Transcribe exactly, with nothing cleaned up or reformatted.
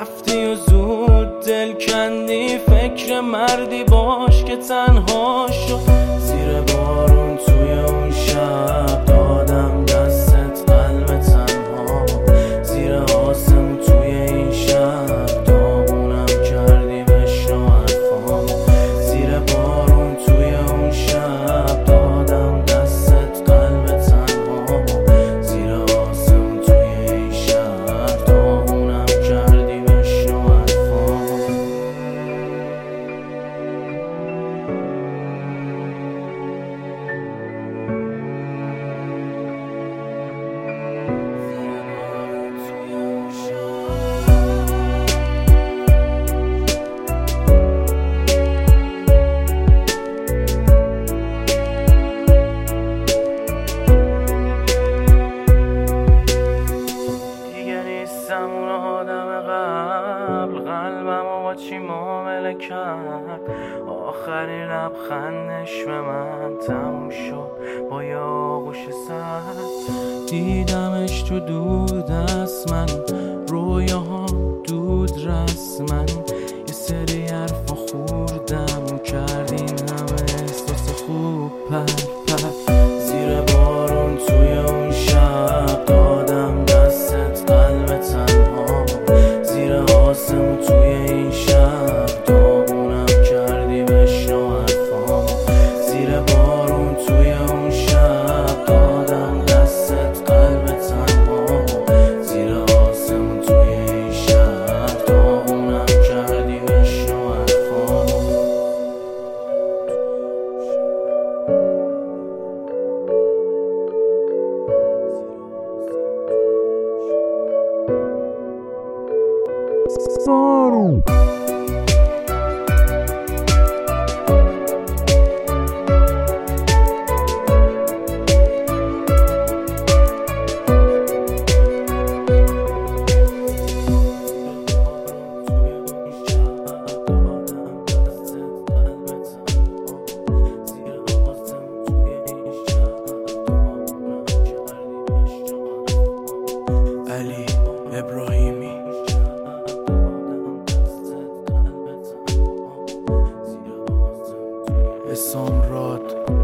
رفتی و زود دل کندی، فکر مردی باش که تنها شد. زیر بارون توی اون شب دادم دستت قلب تنها، زیر آسمون توی این شب داغونم کردی بشنو حرفام. زیر بارون توی اون شب دادم دستت قلب تنها، زیر آسمون توی این شب داغونم کردی بشنو حرفام. اون آدم قبل قلبمو با چی معامله کرد، آخرین لبخندش به من تموم شد با یه آغوش سرد. دیدمش تو دود از من، رویاها دود رسمن، یه سری حرفا خوردم کرد این همه احساس خوب پر پر. زیر بارون توی اون شب دادم دستت قلب تنها، زیر آسمون توی این شب داغونم کردی بشنو حرفام. زیر بارون توی اون شب دادم دستت قلب تنها، زیر آسمون توی این شب داغونم کردی بشنو حرفام. Sorry. علی ابراهیمی اسام راد